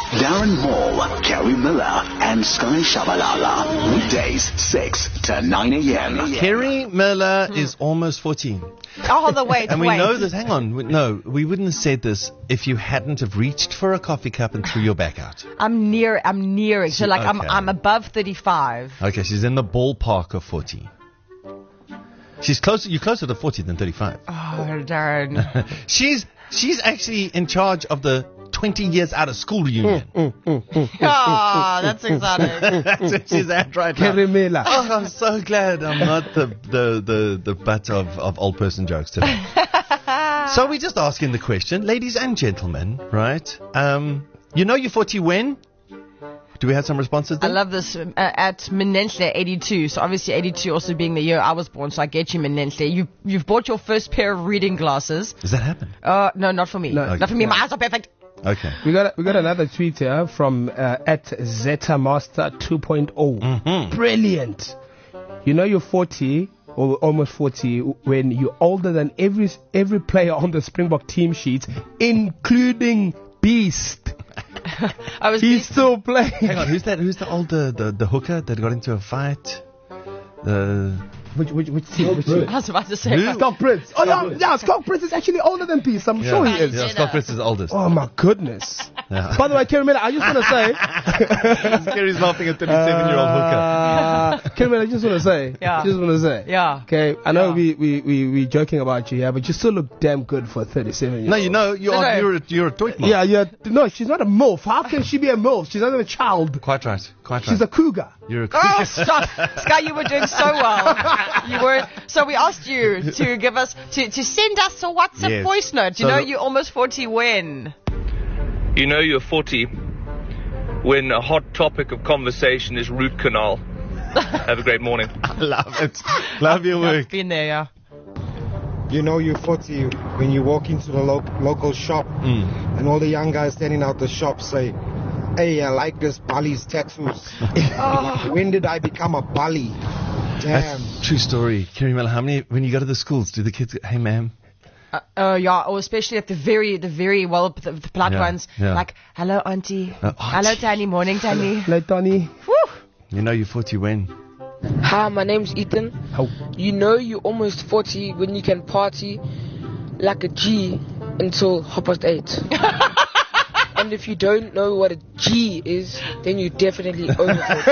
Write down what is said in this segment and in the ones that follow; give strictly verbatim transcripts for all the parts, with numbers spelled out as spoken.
Darren Hall, Kerry Miller, and Sky Shabalala. Weekdays, six to nine a.m. Kerry Miller hmm. is almost fourteen. Oh, the wait, And we wait. know this. Hang on. We, no, we wouldn't have said this if you hadn't have reached for a coffee cup and threw your back out. I'm near. I'm nearing. So, like, okay. I'm I'm above thirty-five. Okay, she's in the ballpark of forty. She's closer. You're closer to forty than thirty-five. Oh, Darren. she's she's actually in charge of the twenty years out of school reunion. Mm, mm, mm, mm, oh, that's exciting. That's where she's at right now. Kerry Miller. Oh, I'm so glad I'm not the the the, the butt of, of old person jokes today. So we're just asking the question, ladies and gentlemen, right? Um, you know you're forty when? Do we have some responses there? I love this. Uh, at Menentle eighty-two, so obviously eighty-two also being the year I was born, so I get you, Menentle. You've, you've bought your first pair of reading glasses. Does that happen? Uh, no, not for me. No. Not Okay. for me. My eyes are perfect. Okay. We got we got another tweet here from uh, at Zeta Master two point oh. Mm-hmm. Brilliant. You know you're forty or almost forty when you're older than every every player on the Springbok team sheet, including Beast. I was He's still playing. Hang on, who's that? Who's the old the, the, the hooker that got into a fight? The Which which which team? Which team? I was about to say. Who? Scott Prince. Oh yeah, yeah. Scott Prince is actually older than Beast. I'm yeah, sure he is. Yeah, Scott Prince is the oldest. Oh my goodness. Yeah. By the way, Kerry Miller, I just want to say. Kerry's laughing at thirty-seven-year-old hooker. Uh, Kerry Miller, I just want to say. Yeah. Just want to say. Yeah. Okay, I know Yeah. we we we we joking about you here, but you still look damn good for a thirty-seven year No, old. you know you No, are no. you're a, you're a toy mom. Yeah, yeah. No, she's not a MILF. How can she be a MILF? She's not even a child. Quite right. Quite right. She's a cougar. You're a Oh, stop. Sky, you were doing so well. You were. So we asked you to give us, to, to send us a WhatsApp Yes. voice note. You So know the- you're almost forty when? You know you're forty when a hot topic of conversation is root canal. Have a great morning. I love it. Love your I've work. been there, yeah. You know you're forty when you walk into the lo- local shop Mm. and all the young guys standing out the shop say, "Hey, I like this Bali's tattoos." When did I become a Bali? Damn. That's true story. Kerry Miller, how many, when you go to the schools, do the kids go, hey ma'am? Uh, uh, yeah, or especially at the very, the very well, the, the polite Yeah, ones, yeah. like, hello, auntie. Uh, Hello, auntie. Danny. Morning, Danny. Like Donny. Woo. You know you're forty when? Hi, my name's Ethan. Oh. You know you're almost forty when you can party like a G until half past eight. And if you don't know what a G is, then you're definitely over forty.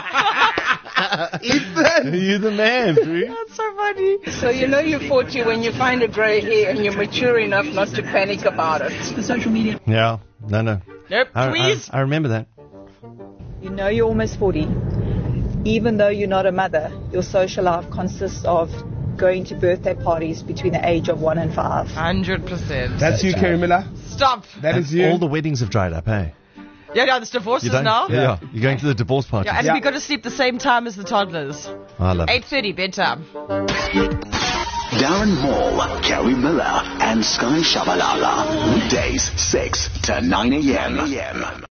Ethan! You're the man, dude. That's so funny. So you know you're forty when you find a grey hair and you're mature enough not to panic about it. The social media. Yeah, no, no. Nope, I, please. I, I remember that. You know you're almost forty. Even though you're not a mother, your social life consists of going to birthday parties between the age of one and five. one hundred percent. That's you, Kerry Miller. Stop. That And is you. all the weddings have dried up, hey? Yeah, yeah, there's divorces You don't? now. Yeah. You're going to the divorce party. Yeah, and Yeah. we got to sleep the same time as the toddlers. I love it. eight thirty bedtime. Darren Hall, Kerry Miller, and Sky Shabalala. Weekdays, six to nine a.m.